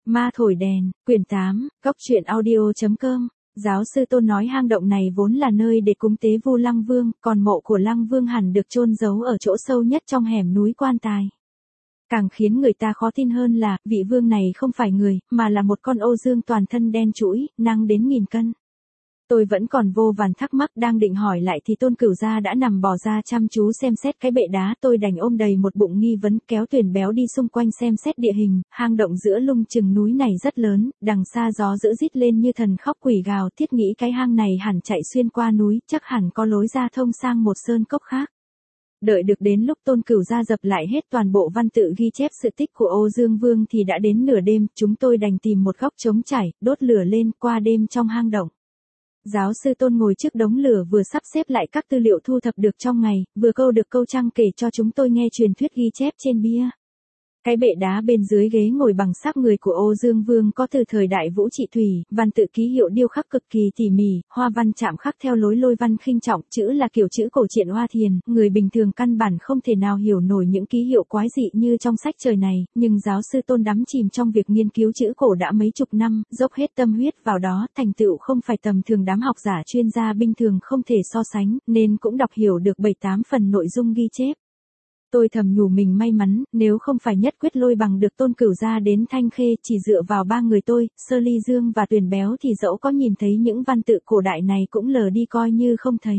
Ma thổi đèn, quyển 8, góc truyện audio.com. Giáo sư Tôn nói hang động này vốn là nơi để cúng tế Vu Lăng Vương, còn mộ của Lăng Vương hẳn được chôn giấu ở chỗ sâu nhất trong hẻm núi Quan Tài. Càng khiến người ta khó tin hơn là, vị vương này không phải người, mà là một con ô dương toàn thân đen trũi, nặng đến 1000 cân. Tôi vẫn còn vô vàn thắc mắc đang định hỏi lại thì Tôn Cửu Gia đã nằm bò ra chăm chú xem xét cái bệ đá. Tôi đành ôm đầy một bụng nghi vấn kéo Tuyền Béo đi xung quanh xem xét địa hình. Hang động giữa lung chừng núi này rất lớn, đằng xa gió dữ rít lên như thần khóc quỷ gào. Thiết nghĩ cái hang này hẳn chạy xuyên qua núi, chắc hẳn có lối ra thông sang một sơn cốc khác. Đợi được đến lúc Tôn Cửu Gia dập lại hết toàn bộ văn tự ghi chép sự tích của Ô Dương Vương thì đã đến nửa đêm. Chúng tôi đành tìm một góc trống trải, đốt lửa lên qua đêm trong hang động. Giáo sư Tôn ngồi trước đống lửa vừa sắp xếp lại các tư liệu thu thập được trong ngày, vừa câu được câu trăng kể cho chúng tôi nghe truyền thuyết ghi chép trên bia. Cái bệ đá bên dưới ghế ngồi bằng xác người của Ô Dương Vương có từ thời đại Vũ Trị Thủy, văn tự ký hiệu điêu khắc cực kỳ tỉ mỉ, hoa văn chạm khắc theo lối lôi văn khinh trọng, chữ là kiểu chữ cổ truyện Hoa Thiền, người bình thường căn bản không thể nào hiểu nổi những ký hiệu quái dị như trong sách trời này, nhưng giáo sư Tôn đắm chìm trong việc nghiên cứu chữ cổ đã mấy chục năm, dốc hết tâm huyết vào đó, thành tựu không phải tầm thường đám học giả chuyên gia bình thường không thể so sánh, nên cũng đọc hiểu được 7-8 phần nội dung ghi chép. Tôi thầm nhủ mình may mắn, nếu không phải nhất quyết lôi bằng được Tôn Cửu Gia đến Thanh Khê, chỉ dựa vào ba người tôi, Sơ Ly Dương và Tuyền Béo thì dẫu có nhìn thấy những văn tự cổ đại này cũng lờ đi coi như không thấy.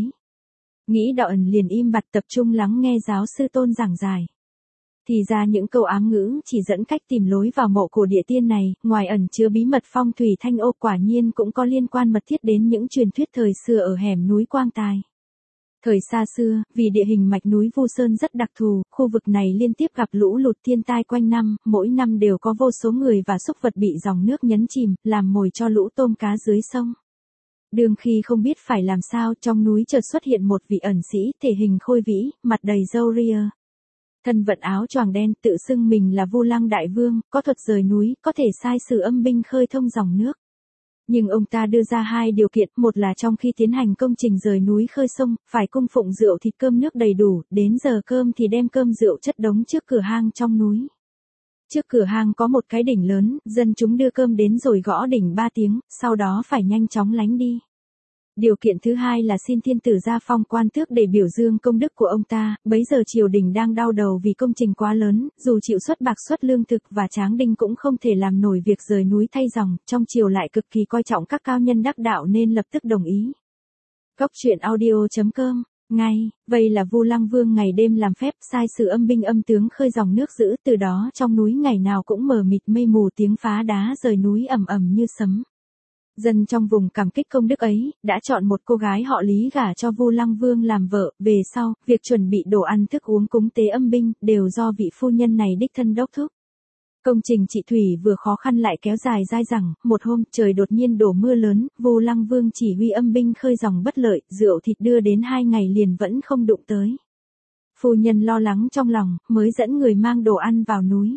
Nghĩ đoạn liền im bặt tập trung lắng nghe giáo sư Tôn giảng giải. Thì ra những câu ám ngữ chỉ dẫn cách tìm lối vào mộ của địa tiên này, ngoài ẩn chứa bí mật phong thủy thanh ô quả nhiên cũng có liên quan mật thiết đến những truyền thuyết thời xưa ở hẻm núi Quang Tài. Thời xa xưa, vì địa hình mạch núi Vu Sơn rất đặc thù, khu vực này liên tiếp gặp lũ lụt thiên tai quanh năm, mỗi năm đều có vô số người và súc vật bị dòng nước nhấn chìm, làm mồi cho lũ tôm cá dưới sông. Đương khi không biết phải làm sao, trong núi chợt xuất hiện một vị ẩn sĩ, thể hình khôi vĩ, mặt đầy râu ria. Thân vận áo choàng đen, tự xưng mình là Vu Lăng Đại Vương, có thuật rời núi, có thể sai sử âm binh khơi thông dòng nước. Nhưng ông ta đưa ra hai điều kiện, một là trong khi tiến hành công trình rời núi khơi sông, phải cung phụng rượu thịt cơm nước đầy đủ, đến giờ cơm thì đem cơm rượu chất đống trước cửa hang trong núi. Trước cửa hang có một cái đỉnh lớn, dân chúng đưa cơm đến rồi gõ đỉnh 3 tiếng, sau đó phải nhanh chóng lánh đi. Điều kiện thứ hai là xin thiên tử ra phong quan tước để biểu dương công đức của ông ta, bấy giờ triều đình đang đau đầu vì công trình quá lớn, dù chịu xuất bạc xuất lương thực và tráng đinh cũng không thể làm nổi việc rời núi thay dòng, trong triều lại cực kỳ coi trọng các cao nhân đắc đạo nên lập tức đồng ý. Góc truyện audio.com. Ngay, vậy là Vu Lăng Vương ngày đêm làm phép sai sử âm binh âm tướng khơi dòng nước dữ, từ đó trong núi ngày nào cũng mờ mịt mây mù tiếng phá đá rời núi ầm ầm như sấm. Dân trong vùng cảm kích công đức ấy, đã chọn một cô gái họ Lý gả cho Vu Lăng Vương làm vợ, về sau, việc chuẩn bị đồ ăn thức uống cúng tế âm binh, đều do vị phu nhân này đích thân đốc thúc. Công trình trị thủy vừa khó khăn lại kéo dài dai dẳng, một hôm, trời đột nhiên đổ mưa lớn, Vu Lăng Vương chỉ huy âm binh khơi dòng bất lợi, rượu thịt đưa đến 2 ngày liền vẫn không đụng tới. Phu nhân lo lắng trong lòng, mới dẫn người mang đồ ăn vào núi.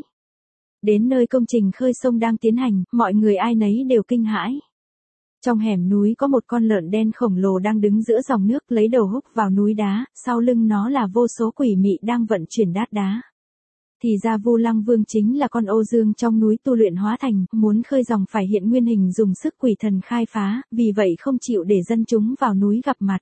Đến nơi công trình khơi sông đang tiến hành, mọi người ai nấy đều kinh hãi. Trong hẻm núi có một con lợn đen khổng lồ đang đứng giữa dòng nước lấy đầu húc vào núi đá, sau lưng nó là vô số quỷ mị đang vận chuyển đát đá. Thì ra Vu Lăng Vương chính là con ô dương trong núi tu luyện hóa thành, muốn khơi dòng phải hiện nguyên hình dùng sức quỷ thần khai phá, vì vậy không chịu để dân chúng vào núi gặp mặt.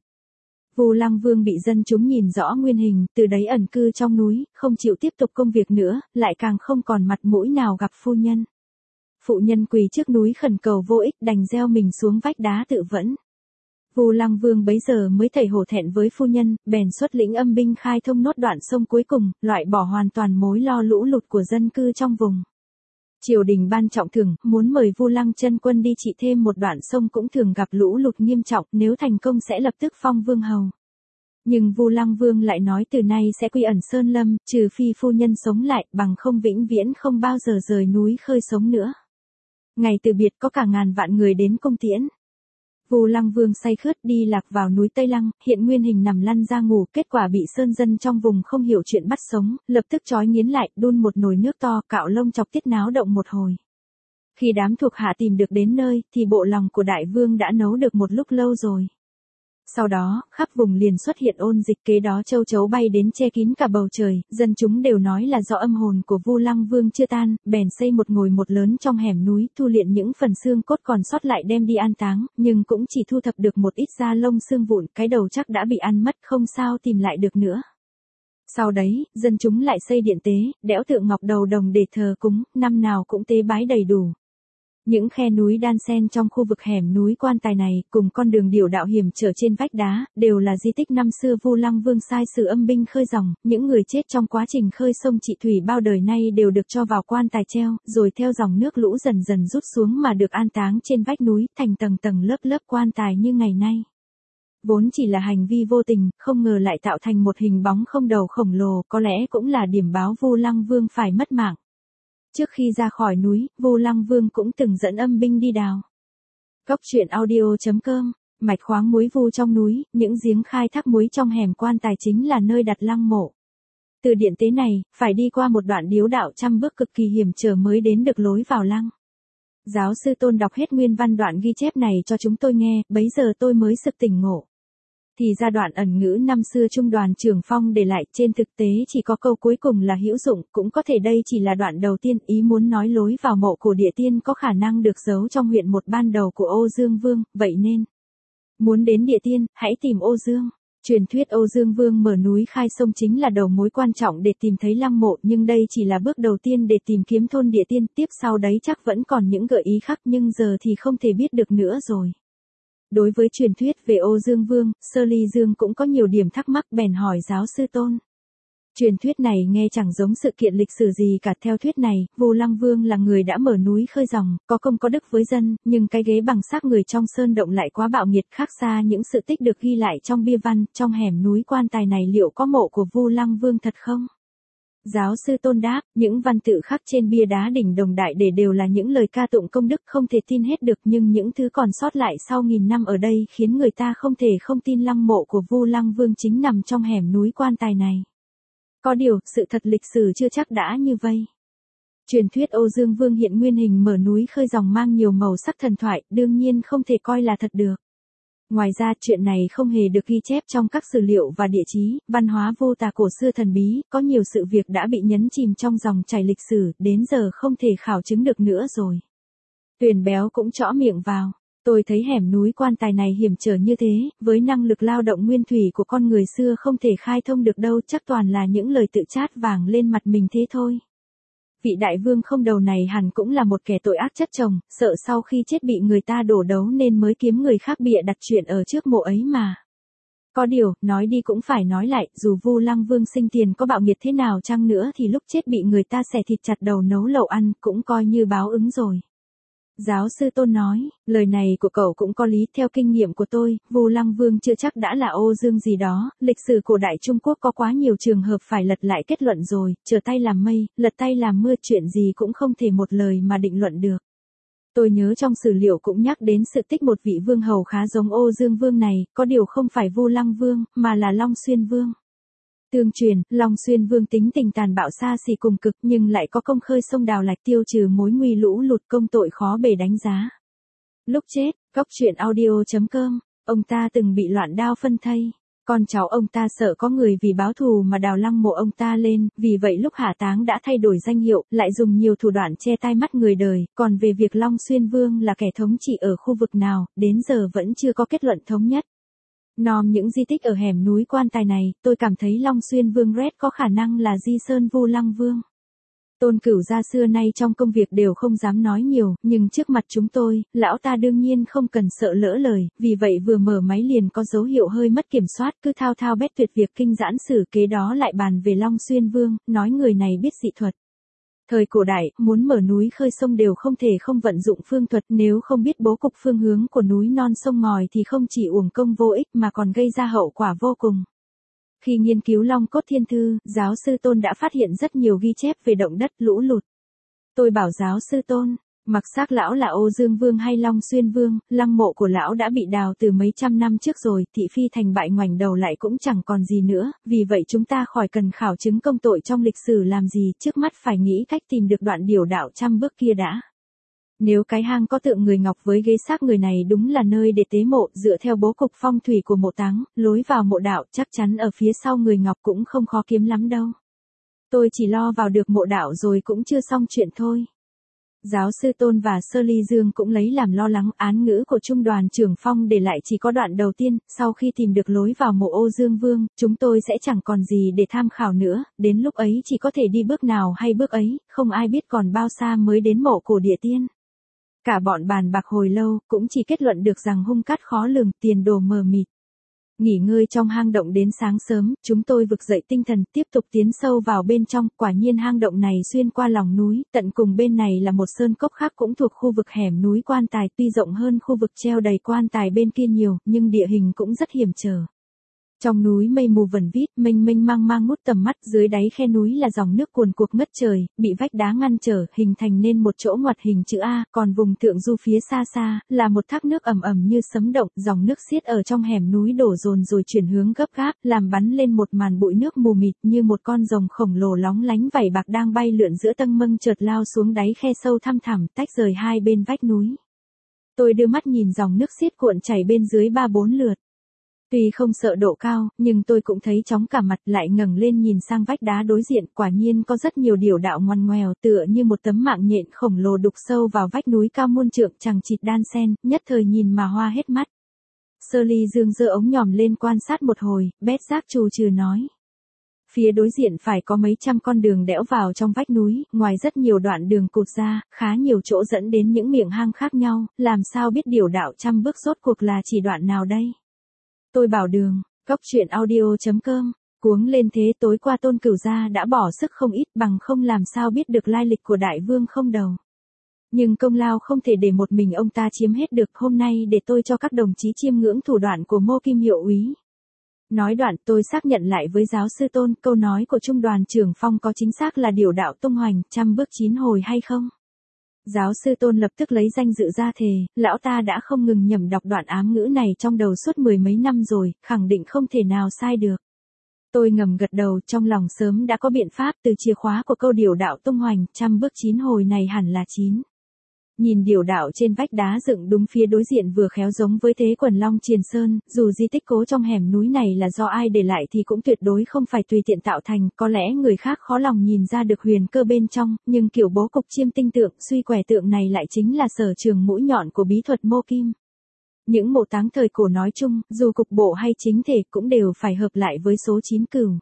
Vu Lăng Vương bị dân chúng nhìn rõ nguyên hình, từ đấy ẩn cư trong núi, không chịu tiếp tục công việc nữa, lại càng không còn mặt mũi nào gặp phu nhân. Phụ nhân quỳ trước núi khẩn cầu vô ích, đành gieo mình xuống vách đá tự vẫn. Vu Lăng Vương bấy giờ mới thảy hổ thẹn với phu nhân, bèn xuất lĩnh âm binh khai thông nốt đoạn sông cuối cùng, loại bỏ hoàn toàn mối lo lũ lụt của dân cư trong vùng. Triều đình ban trọng thưởng, muốn mời Vu Lăng chân quân đi trị thêm một đoạn sông cũng thường gặp lũ lụt nghiêm trọng, nếu thành công sẽ lập tức phong vương hầu. Nhưng Vu Lăng Vương lại nói từ nay sẽ quy ẩn sơn lâm, trừ phi phu nhân sống lại, bằng không vĩnh viễn không bao giờ rời núi khơi sống nữa. Ngày từ biệt có cả ngàn vạn người đến cung tiễn. Vu Lăng Vương say khướt đi lạc vào núi Tây Lăng, hiện nguyên hình nằm lăn ra ngủ, kết quả bị sơn dân trong vùng không hiểu chuyện bắt sống, lập tức trói nghiến lại, đun một nồi nước to, cạo lông chọc tiết náo động một hồi. Khi đám thuộc hạ tìm được đến nơi, thì bộ lòng của đại vương đã nấu được một lúc lâu rồi. Sau đó, khắp vùng liền xuất hiện ôn dịch, kế đó châu chấu bay đến che kín cả bầu trời, dân chúng đều nói là do âm hồn của Vu Lăng Vương chưa tan, bèn xây một ngôi mộ lớn trong hẻm núi, thu liệm những phần xương cốt còn sót lại đem đi an táng, nhưng cũng chỉ thu thập được một ít da lông xương vụn, cái đầu chắc đã bị ăn mất, không sao tìm lại được nữa. Sau đấy, dân chúng lại xây điện tế, đẽo tượng ngọc đầu đồng để thờ cúng, năm nào cũng tế bái đầy đủ. Những khe núi đan xen trong khu vực hẻm núi quan tài này, cùng con đường điểu đạo hiểm trở trên vách đá, đều là di tích năm xưa Vu Lăng Vương sai sử âm binh khơi dòng, những người chết trong quá trình khơi sông trị thủy bao đời nay đều được cho vào quan tài treo, rồi theo dòng nước lũ dần dần rút xuống mà được an táng trên vách núi, thành tầng tầng lớp lớp quan tài như ngày nay. Vốn chỉ là hành vi vô tình, không ngờ lại tạo thành một hình bóng không đầu khổng lồ, có lẽ cũng là điểm báo Vu Lăng Vương phải mất mạng. Trước khi ra khỏi núi, Vu Lăng Vương cũng từng dẫn âm binh đi đào. Cóc truyện audio.com, mạch khoáng muối Vu trong núi, những giếng khai thác muối trong hẻm quan tài chính là nơi đặt lăng mộ. Từ điện tế này, phải đi qua một đoạn điếu đạo trăm bước cực kỳ hiểm trở mới đến được lối vào lăng. Giáo sư Tôn đọc hết nguyên văn đoạn ghi chép này cho chúng tôi nghe, bấy giờ tôi mới sực tỉnh ngộ. Thì ra đoạn ẩn ngữ năm xưa Trung đoàn Trường Phong để lại, trên thực tế chỉ có câu cuối cùng là hữu dụng, cũng có thể đây chỉ là đoạn đầu tiên, ý muốn nói lối vào mộ của địa tiên có khả năng được giấu trong huyện một ban đầu của Ô Dương Vương, vậy nên muốn đến địa tiên, hãy tìm Ô Dương. Truyền thuyết Ô Dương Vương mở núi khai sông chính là đầu mối quan trọng để tìm thấy lăng mộ, nhưng đây chỉ là bước đầu tiên để tìm kiếm thôn địa tiên, tiếp sau đấy chắc vẫn còn những gợi ý khác nhưng giờ thì không thể biết được nữa rồi. Đối với truyền thuyết về Ô Dương Vương, Sơ Ly Dương cũng có nhiều điểm thắc mắc bèn hỏi giáo sư Tôn. Truyền thuyết này nghe chẳng giống sự kiện lịch sử gì cả. Theo thuyết này, Vu Lăng Vương là người đã mở núi khơi dòng, có công có đức với dân, nhưng cái ghế bằng xác người trong sơn động lại quá bạo nghiệt, khác xa những sự tích được ghi lại trong bia văn. Trong hẻm núi quan tài này liệu có mộ của Vu Lăng Vương thật không? Giáo sư Tôn đáp, những văn tự khắc trên bia đá đỉnh Đồng Đại để đều là những lời ca tụng công đức, không thể tin hết được, nhưng những thứ còn sót lại sau nghìn năm ở đây khiến người ta không thể không tin lăng mộ của Vu Lăng Vương chính nằm trong hẻm núi quan tài này. Có điều, sự thật lịch sử chưa chắc đã như vậy. Truyền thuyết Ô Dương Vương hiện nguyên hình mở núi khơi dòng mang nhiều màu sắc thần thoại, đương nhiên không thể coi là thật được. Ngoài ra, chuyện này không hề được ghi chép trong các sử liệu và địa chí, văn hóa vô tà cổ xưa thần bí, có nhiều sự việc đã bị nhấn chìm trong dòng chảy lịch sử, đến giờ không thể khảo chứng được nữa rồi. Tuyền Béo cũng chõ miệng vào. Tôi thấy hẻm núi quan tài này hiểm trở như thế, với năng lực lao động nguyên thủy của con người xưa không thể khai thông được đâu, chắc toàn là những lời tự chát vàng lên mặt mình thế thôi. Vị đại vương không đầu này hẳn cũng là một kẻ tội ác chất chồng, sợ sau khi chết bị người ta đổ đấu nên mới kiếm người khác bịa đặt chuyện ở trước mộ ấy mà. Có điều, nói đi cũng phải nói lại, dù Vu Lăng Vương sinh tiền có bạo nghiệt thế nào chăng nữa thì lúc chết bị người ta xẻ thịt chặt đầu nấu lẩu ăn, cũng coi như báo ứng rồi. Giáo sư Tôn nói, lời này của cậu cũng có lý, theo kinh nghiệm của tôi, Vu Lăng Vương chưa chắc đã là Ô Dương gì đó, lịch sử cổ đại Trung Quốc có quá nhiều trường hợp phải lật lại kết luận rồi, trở tay làm mây, lật tay làm mưa, chuyện gì cũng không thể một lời mà định luận được. Tôi nhớ trong sử liệu cũng nhắc đến sự tích một vị vương hầu khá giống Ô Dương Vương này, có điều không phải Vu Lăng Vương, mà là Long Xuyên Vương. Tương truyền, Long Xuyên Vương tính tình tàn bạo xa xỉ cùng cực nhưng lại có công khơi sông đào lạch tiêu trừ mối nguy lũ lụt, công tội khó bề đánh giá. Lúc chết, Cóc truyện audio.com, ông ta từng bị loạn đao phân thây. Con cháu ông ta sợ có người vì báo thù mà đào lăng mộ ông ta lên, vì vậy lúc hạ táng đã thay đổi danh hiệu, lại dùng nhiều thủ đoạn che tai mắt người đời. Còn về việc Long Xuyên Vương là kẻ thống trị ở khu vực nào, đến giờ vẫn chưa có kết luận thống nhất. Nom những di tích ở hẻm núi quan tài này, tôi cảm thấy Long Xuyên Vương Red có khả năng là Di Sơn Vu Lăng Vương. Tôn Cửu gia xưa nay trong công việc đều không dám nói nhiều, nhưng trước mặt chúng tôi, lão ta đương nhiên không cần sợ lỡ lời, vì vậy vừa mở máy liền có dấu hiệu hơi mất kiểm soát, cứ thao thao bét tuyệt việc kinh giãn sử, kế đó lại bàn về Long Xuyên Vương, nói người này biết dị thuật. Thời cổ đại, muốn mở núi khơi sông đều không thể không vận dụng phương thuật, nếu không biết bố cục phương hướng của núi non sông ngòi thì không chỉ uổng công vô ích mà còn gây ra hậu quả vô cùng. Khi nghiên cứu Long Cốt Thiên Thư, giáo sư Tôn đã phát hiện rất nhiều ghi chép về động đất, lũ lụt. Tôi bảo giáo sư Tôn, mặc xác lão là Ô Dương Vương hay Long Xuyên Vương, lăng mộ của lão đã bị đào từ mấy trăm năm trước rồi, thị phi thành bại ngoảnh đầu lại cũng chẳng còn gì nữa, vì vậy chúng ta khỏi cần khảo chứng công tội trong lịch sử làm gì, trước mắt phải nghĩ cách tìm được đoạn điểu đạo trăm bước kia đã. Nếu cái hang có tượng người ngọc với ghế xác người này đúng là nơi để tế mộ, dựa theo bố cục phong thủy của mộ táng, lối vào mộ đạo chắc chắn ở phía sau người ngọc cũng không khó kiếm lắm đâu. Tôi chỉ lo vào được mộ đạo rồi cũng chưa xong chuyện thôi. Giáo sư Tôn và Sơ Ly Dương cũng lấy làm lo lắng, án ngữ của Trung đoàn trưởng Phong để lại chỉ có đoạn đầu tiên, sau khi tìm được lối vào mộ Ô Dương Vương, chúng tôi sẽ chẳng còn gì để tham khảo nữa, đến lúc ấy chỉ có thể đi bước nào hay bước ấy, không ai biết còn bao xa mới đến mộ cổ địa tiên. Cả bọn bàn bạc hồi lâu, cũng chỉ kết luận được rằng hung cát khó lường, tiền đồ mờ mịt. Nghỉ ngơi trong hang động đến sáng sớm, chúng tôi vực dậy tinh thần, tiếp tục tiến sâu vào bên trong, quả nhiên hang động này xuyên qua lòng núi, tận cùng bên này là một sơn cốc khác cũng thuộc khu vực hẻm núi quan tài, tuy rộng hơn khu vực treo đầy quan tài bên kia nhiều, nhưng địa hình cũng rất hiểm trở. Trong núi mây mù vẩn vít, mênh mênh mang mang ngút tầm mắt, dưới đáy khe núi là dòng nước cuồn cuộn ngất trời, bị vách đá ngăn trở, hình thành nên một chỗ ngoặt hình chữ A, còn vùng thượng du phía xa xa, là một thác nước ầm ầm như sấm động, dòng nước xiết ở trong hẻm núi đổ dồn rồi chuyển hướng gấp gáp, làm bắn lên một màn bụi nước mù mịt như một con rồng khổng lồ lóng lánh vảy bạc đang bay lượn giữa tầng mông chợt lao xuống đáy khe sâu thăm thẳm, tách rời hai bên vách núi. Tôi đưa mắt nhìn dòng nước xiết cuộn chảy bên dưới 3-4 lượt. Tuy không sợ độ cao, nhưng tôi cũng thấy chóng cả mặt, lại ngẩng lên nhìn sang vách đá đối diện, quả nhiên có rất nhiều điểu đạo ngoằn ngoèo tựa như một tấm mạng nhện khổng lồ đục sâu vào vách núi cao muôn trượng chằng chịt đan xen, nhất thời nhìn mà hoa hết mắt. Sơ Ly Dương giơ ống nhòm lên quan sát một hồi, bét giác trù trừ nói. Phía đối diện phải có mấy trăm con đường đẽo vào trong vách núi, ngoài rất nhiều đoạn đường cụt ra, khá nhiều chỗ dẫn đến những miệng hang khác nhau, làm sao biết điểu đạo trăm bước rốt cuộc là chỉ đoạn nào đây? Tôi bảo đường, cóc truyện audio.com, cuống lên thế tối qua Tôn Cửu gia đã bỏ sức không ít bằng không làm sao biết được lai lịch của đại vương không đầu. Nhưng công lao không thể để một mình ông ta chiếm hết được, hôm nay để tôi cho các đồng chí chiêm ngưỡng thủ đoạn của Mô Kim hiệu úy. Nói đoạn tôi xác nhận lại với giáo sư Tôn, câu nói của Trung đoàn trưởng Phong có chính xác là điểu đạo tung hoành, trăm bước chín hồi hay không? Giáo sư Tôn lập tức lấy danh dự ra thề, lão ta đã không ngừng nhẩm đọc đoạn ám ngữ này trong đầu suốt 10 mấy năm rồi, khẳng định không thể nào sai được. Tôi ngầm gật đầu, trong lòng sớm đã có biện pháp, từ chìa khóa của câu điểu đạo tung hoành, trăm bước chín hồi này hẳn là 9. Nhìn điểu đạo trên vách đá dựng đúng phía đối diện vừa khéo giống với thế quần long Triền Sơn, dù di tích cố trong hẻm núi này là do ai để lại thì cũng tuyệt đối không phải tùy tiện tạo thành, có lẽ người khác khó lòng nhìn ra được huyền cơ bên trong, nhưng kiểu bố cục chiêm tinh tượng, suy quẻ tượng này lại chính là sở trường mũi nhọn của bí thuật Mô Kim. Những mộ táng thời cổ nói chung, dù cục bộ hay chính thể cũng đều phải hợp lại với số 9 cửu.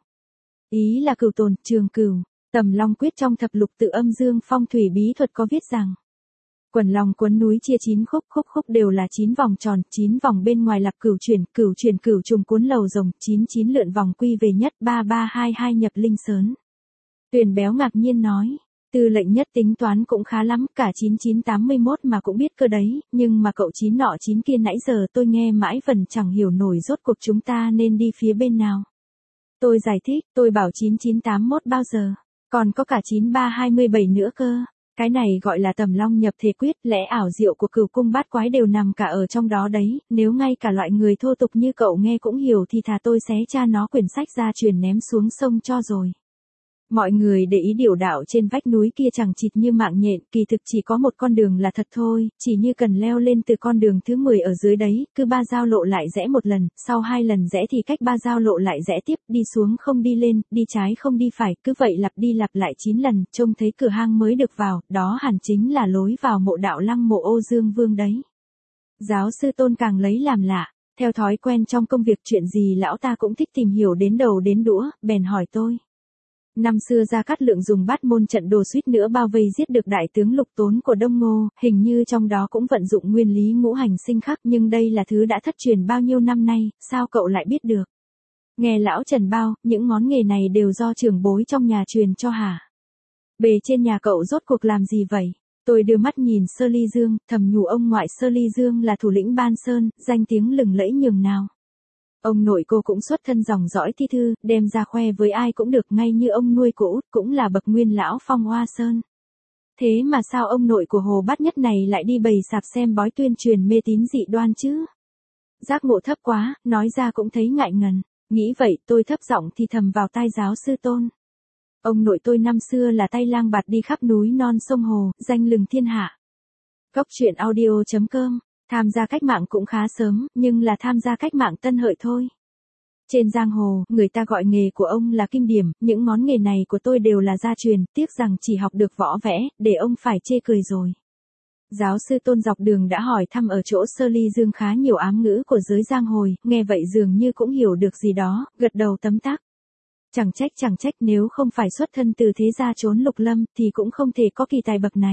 Ý là cửu tồn, trường cửu, Tầm Long Quyết trong thập lục tự âm dương phong thủy bí thuật có viết rằng. Quần long quấn núi chia 9 khúc, khúc khúc đều là 9 vòng tròn, 9 vòng bên ngoài lập cửu chuyển cửu trùng cuốn lầu rồng, 99 lượn vòng quy về nhất, 3322 nhập linh sớn. Tuyền Béo ngạc nhiên nói, Tư lệnh nhất tính toán cũng khá lắm, cả 9981 mà cũng biết cơ đấy, nhưng mà cậu 9 nọ 9 kia nãy giờ tôi nghe mãi phần chẳng hiểu nổi rốt cuộc chúng ta nên đi phía bên nào. Tôi giải thích, tôi bảo 9981 bao giờ, còn có cả 9327 nữa cơ. Cái này gọi là Tầm Long nhập thể quyết, lẽ ảo diệu của cửu cung bát quái đều nằm cả ở trong đó đấy, nếu ngay cả loại người thô tục như cậu nghe cũng hiểu thì thà tôi xé cha nó quyển sách ra truyền ném xuống sông cho rồi. Mọi người để ý điểu đạo trên vách núi kia chẳng chịt như mạng nhện, kỳ thực chỉ có một con đường là thật thôi, chỉ như cần leo lên từ con đường thứ 10 ở dưới đấy, cứ 3 giao lộ lại rẽ một lần, sau 2 lần rẽ thì cách 3 giao lộ lại rẽ tiếp, đi xuống không đi lên, đi trái không đi phải, cứ vậy lặp đi lặp lại 9 lần, trông thấy cửa hang mới được vào, đó hẳn chính là lối vào mộ đạo lăng mộ Ô Dương Vương đấy. Giáo sư Tôn càng lấy làm lạ, theo thói quen trong công việc chuyện gì lão ta cũng thích tìm hiểu đến đầu đến đũa, bèn hỏi tôi. Năm xưa Gia Cát Lượng dùng Bát Môn trận đồ suýt nữa bao vây giết được đại tướng Lục Tốn của Đông Ngô, hình như trong đó cũng vận dụng nguyên lý ngũ hành sinh khắc, nhưng đây là thứ đã thất truyền bao nhiêu năm nay, sao cậu lại biết được? Nghe lão Trần bao, những món nghề này đều do trưởng bối trong nhà truyền cho hả? Bề trên nhà cậu rốt cuộc làm gì vậy? Tôi đưa mắt nhìn Sơ Ly Dương, thầm nhủ ông ngoại Sơ Ly Dương là thủ lĩnh Ban Sơn, danh tiếng lừng lẫy nhường nào. Ông nội cô cũng xuất thân dòng dõi thi thư, đem ra khoe với ai cũng được, ngay như ông nuôi của Út cũng là bậc nguyên lão Phong Hoa Sơn. Thế mà sao ông nội của Hồ Bát Nhất này lại đi bày sạp xem bói tuyên truyền mê tín dị đoan chứ? Giác ngộ thấp quá, nói ra cũng thấy ngại ngần. Nghĩ vậy tôi thấp giọng thì thầm vào tai giáo sư Tôn. Ông nội tôi năm xưa là tay lang bạt đi khắp núi non sông hồ, danh lừng thiên hạ. Góc truyện audio.com, tham gia cách mạng cũng khá sớm, nhưng là tham gia cách mạng tân hợi thôi. Trên giang hồ, người ta gọi nghề của ông là kinh điểm, những món nghề này của tôi đều là gia truyền, tiếc rằng chỉ học được võ vẽ, để ông phải chê cười rồi. Giáo sư Tôn dọc đường đã hỏi thăm ở chỗ Sơ Ly Dương khá nhiều ám ngữ của giới giang hồ, nghe vậy dường như cũng hiểu được gì đó, gật đầu tấm tắc. Chẳng trách nếu không phải xuất thân từ thế gia trốn lục lâm, thì cũng không thể có kỳ tài bậc này.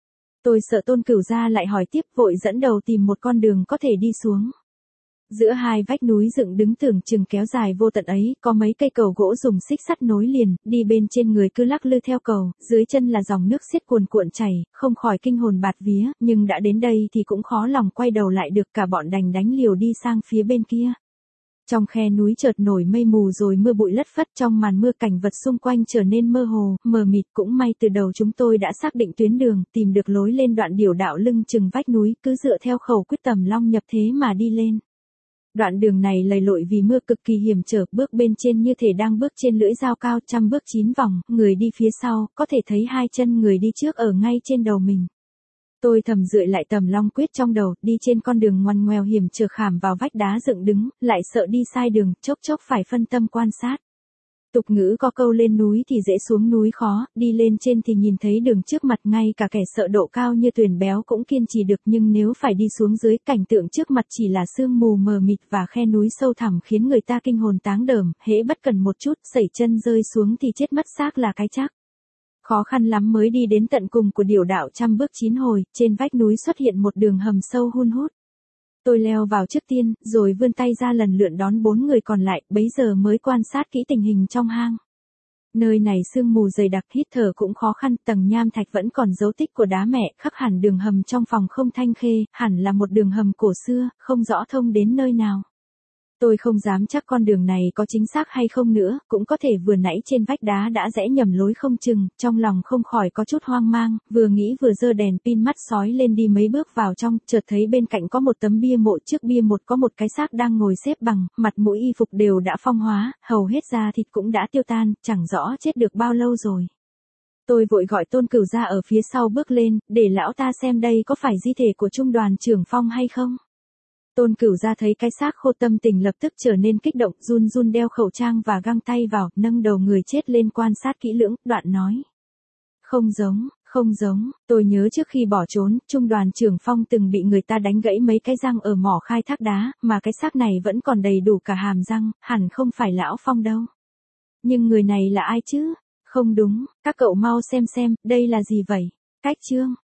Tôi sợ Tôn Cửu gia lại hỏi tiếp, vội dẫn đầu tìm một con đường có thể đi xuống. Giữa hai vách núi dựng đứng tưởng chừng kéo dài vô tận ấy, có mấy cây cầu gỗ dùng xích sắt nối liền, đi bên trên người cứ lắc lư theo cầu, dưới chân là dòng nước xiết cuồn cuộn chảy, không khỏi kinh hồn bạt vía, nhưng đã đến đây thì cũng khó lòng quay đầu lại được, cả bọn đành đánh liều đi sang phía bên kia. Trong khe núi chợt nổi mây mù rồi mưa bụi lất phất, trong màn mưa cảnh vật xung quanh trở nên mơ hồ, mờ mịt, cũng may từ đầu chúng tôi đã xác định tuyến đường, tìm được lối lên đoạn điểu đạo lưng chừng vách núi, cứ dựa theo khẩu quyết tầm long nhập thế mà đi lên. Đoạn đường này lầy lội vì mưa cực kỳ hiểm trở, bước bên trên như thể đang bước trên lưỡi dao cao, trăm bước 9 vòng, người đi phía sau, có thể thấy hai chân người đi trước ở ngay trên đầu mình. Tôi thầm dựa lại tầm long quyết trong đầu, đi trên con đường ngoằn ngoèo hiểm trở khảm vào vách đá dựng đứng, lại sợ đi sai đường, chốc phải phân tâm quan sát. Tục ngữ có câu lên núi thì dễ xuống núi khó, đi lên trên thì nhìn thấy đường trước mặt, ngay cả kẻ sợ độ cao như Tuyền béo cũng kiên trì được, nhưng nếu phải đi xuống dưới, cảnh tượng trước mặt chỉ là sương mù mờ mịt và khe núi sâu thẳm khiến người ta kinh hồn táng đờm, hễ bất cần một chút, sẩy chân rơi xuống thì chết mất xác là cái chắc. Khó khăn lắm mới đi đến tận cùng của điểu đạo trăm bước 9 hồi, trên vách núi xuất hiện một đường hầm sâu hun hút. Tôi leo vào trước tiên, rồi vươn tay ra lần lượt đón 4 người còn lại, bấy giờ mới quan sát kỹ tình hình trong hang. Nơi này sương mù dày đặc, hít thở cũng khó khăn, tầng nham thạch vẫn còn dấu tích của đá mẹ, khắc hẳn đường hầm trong phòng không thanh khê, hẳn là một đường hầm cổ xưa, không rõ thông đến nơi nào. Tôi không dám chắc con đường này có chính xác hay không nữa, cũng có thể vừa nãy trên vách đá đã rẽ nhầm lối không chừng, trong lòng không khỏi có chút hoang mang, vừa nghĩ vừa giơ đèn pin mắt sói lên đi mấy bước vào trong, chợt thấy bên cạnh có một tấm bia mộ, trước bia một có một cái xác đang ngồi xếp bằng, mặt mũi y phục đều đã phong hóa, hầu hết da thịt cũng đã tiêu tan, chẳng rõ chết được bao lâu rồi. Tôi vội gọi Tôn Cửu gia ở phía sau bước lên, để lão ta xem đây có phải di thể của Trung đoàn trưởng Phong hay không. Tôn Cửu gia thấy cái xác khô, tâm tình lập tức trở nên kích động, run run đeo khẩu trang và găng tay vào, nâng đầu người chết lên quan sát kỹ lưỡng, đoạn nói. Không giống, tôi nhớ trước khi bỏ trốn, Trung đoàn trưởng Phong từng bị người ta đánh gãy mấy cái răng ở mỏ khai thác đá, mà cái xác này vẫn còn đầy đủ cả hàm răng, hẳn không phải lão Phong đâu. Nhưng người này là ai chứ? Không đúng, các cậu mau xem, đây là gì vậy? Cách chương.